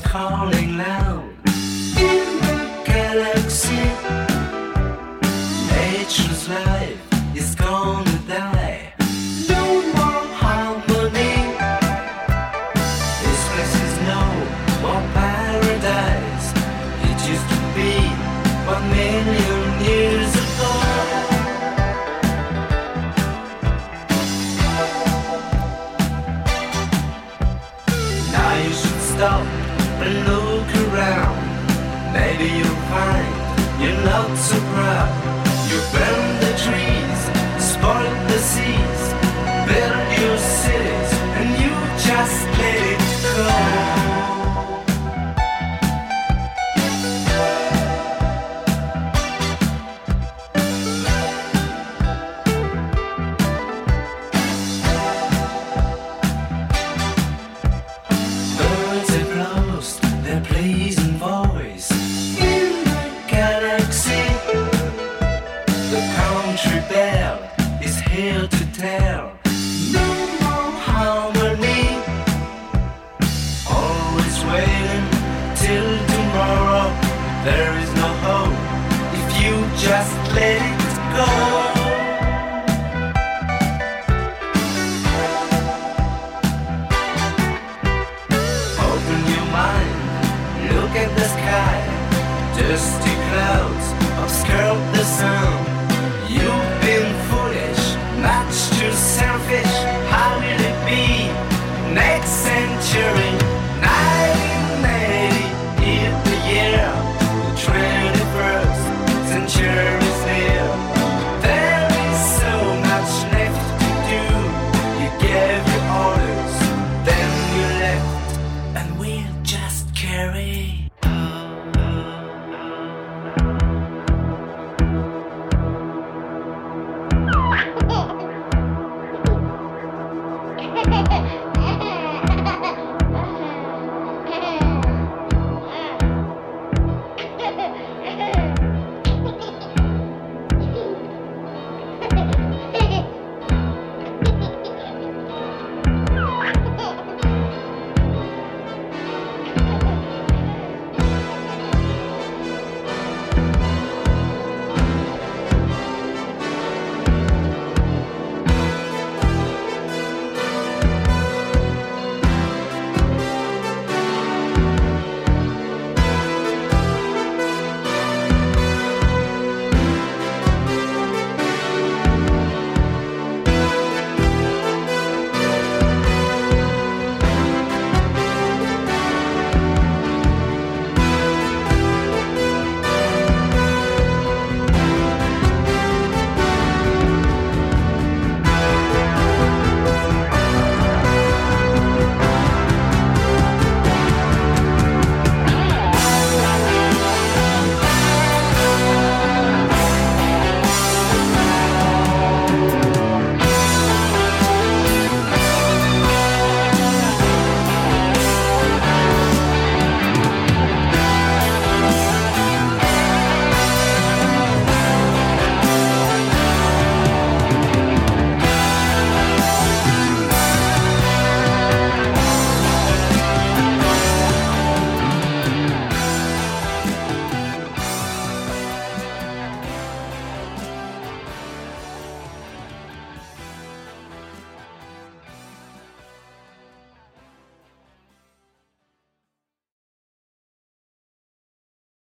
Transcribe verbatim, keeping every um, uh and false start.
calling loud in the galaxy. Nature's life is gonna die. No more harmony. This place is no more paradise. It used to be one million years ago. Now you should stop and look around. Maybe you'll find you're not so proud. You burn the trees, spoil the seas, build your cities, and you just let it go. Birds have lost their pleasing voice in the galaxy. The country bell is here to tell. No more harmony. Always waiting till tomorrow. There is no hope if you just let it go. Open your mind, look at the sky. Dusty clouds obscure the sun. You've been foolish, much too selfish. How will it be next century? nineteen eighty is the year. The twenty-first century is near. There is so much left to do. You gave your orders, then you left, and we'll just carry